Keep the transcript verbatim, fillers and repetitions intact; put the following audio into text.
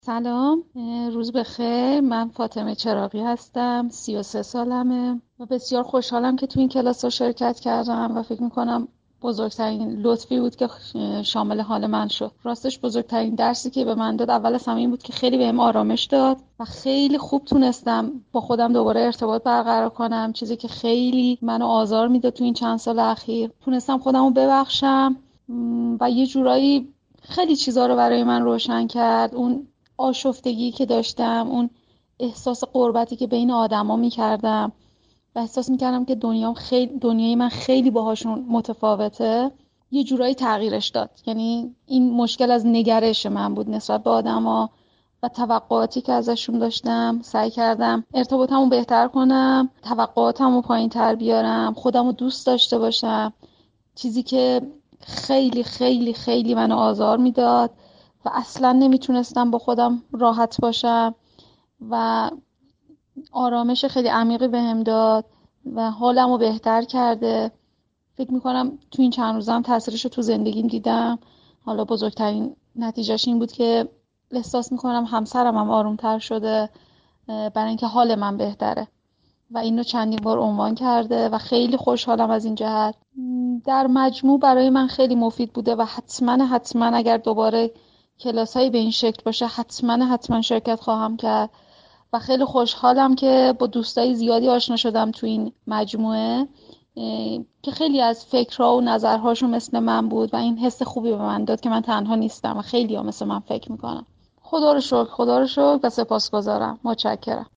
سلام، اه، روز بخیر. من فاطمه چراغی هستم. سی و سه سالمه و بسیار خوشحالم که تو این کلاس رو شرکت کردم و فکر میکنم بزرگترین لطفی بود که اه، شامل حال من شد. راستش بزرگترین درسی که به من داد اول از همه این بود که خیلی بهم آرامش داد و خیلی خوب تونستم با خودم دوباره ارتباط برقرار کنم، چیزی که خیلی منو آزار میداد تو این چند سال اخیر. تونستم خودم رو ببخشم م، و یه جورایی خیلی چیزا رو برای من روشن کرد. اون آشفتگی که داشتم، اون احساس غربتی که بین آدما میکردم و احساس میکردم که دنیام خیلی دنیای من خیلی باهاشون متفاوته، یه جورایی تغییرش داد. یعنی این مشکل از نگرش من بود نسبت به آدما و توقعاتی که ازشون داشتم. سعی کردم ارتباطمو بهتر کنم، توقعاتمو پایین‌تر بیارم، خودمو دوست داشته باشم، چیزی که خیلی خیلی خیلی منو آزار میداد و اصلا نمیتونستم با خودم راحت باشم و آرامش خیلی عمیقی بهم داد و حالمو بهتر کرده. فکر میکنم تو این چند روزم تاثیرش رو تو زندگیم دیدم. حالا بزرگترین نتیجهش این بود که احساس میکنم همسرم هم آرومتر شده، برای اینکه حال من بهتره و اینو چندین بار عنوان کرده و خیلی خوشحالم از این جهت. در مجموع برای من خیلی مفید بوده و حتما حتما اگر دوباره کلاسایی به این شکل باشه حتما حتما شرکت خواهم کرد و خیلی خوشحالم که با دوستای زیادی آشنا شدم تو این مجموعه که خیلی از فکرها و نظرهاشون مثل من بود و این حس خوبی به من داد که من تنها نیستم و خیلی ها مثل من فکر میکنم. خدا رو شکر، خدا رو شکر و سپاسگزارم. متشکرم.